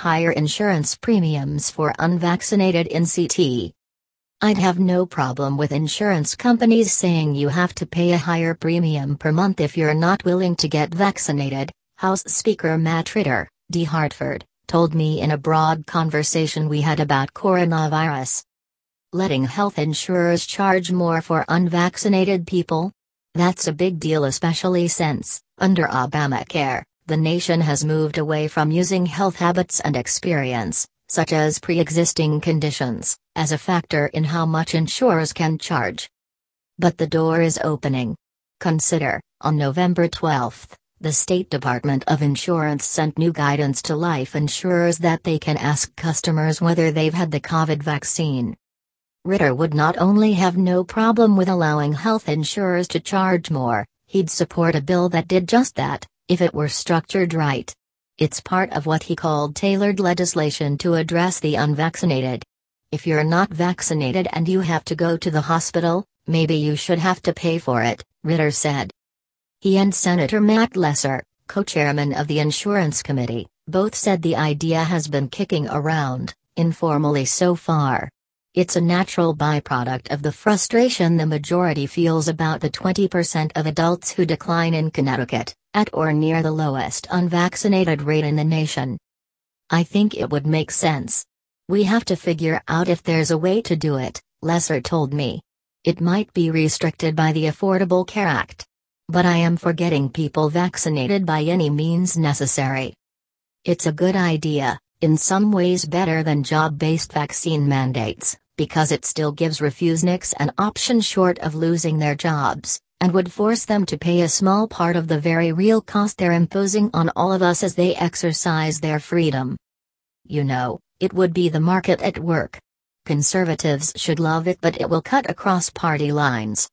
higher insurance premiums for unvaccinated in CT. I'd have no problem with insurance companies saying you have to pay a higher premium per month if you're not willing to get vaccinated, House Speaker Matt Ritter, D. Hartford, told me in a broad conversation we had about coronavirus. Letting health insurers charge more for unvaccinated people? That's a big deal, especially since, under Obamacare, the nation has moved away from using health habits and experience, such as pre-existing conditions, as a factor in how much insurers can charge. But the door is opening. Consider, on November 12, the State Department of Insurance sent new guidance to life insurers that they can ask customers whether they've had the COVID vaccine. Ritter would not only have no problem with allowing health insurers to charge more, he'd support a bill that did just that, if it were structured right. It's part of what he called tailored legislation to address the unvaccinated. If you're not vaccinated and you have to go to the hospital, maybe you should have to pay for it, Ritter said. He and Senator Matt Lesser, co-chairman of the Insurance Committee, both said the idea has been kicking around, informally so far. It's a natural byproduct of the frustration the majority feels about the 20% of adults who decline in Connecticut, at or near the lowest unvaccinated rate in the nation. I think it would make sense. We have to figure out if there's a way to do it, Lesser told me. It might be restricted by the Affordable Care Act. But I am for getting people vaccinated by any means necessary. It's a good idea, in some ways better than job-based vaccine mandates, because it still gives refuseniks an option short of losing their jobs, and would force them to pay a small part of the very real cost they're imposing on all of us as they exercise their freedom. You know, it would be the market at work. Conservatives should love it, but it will cut across party lines.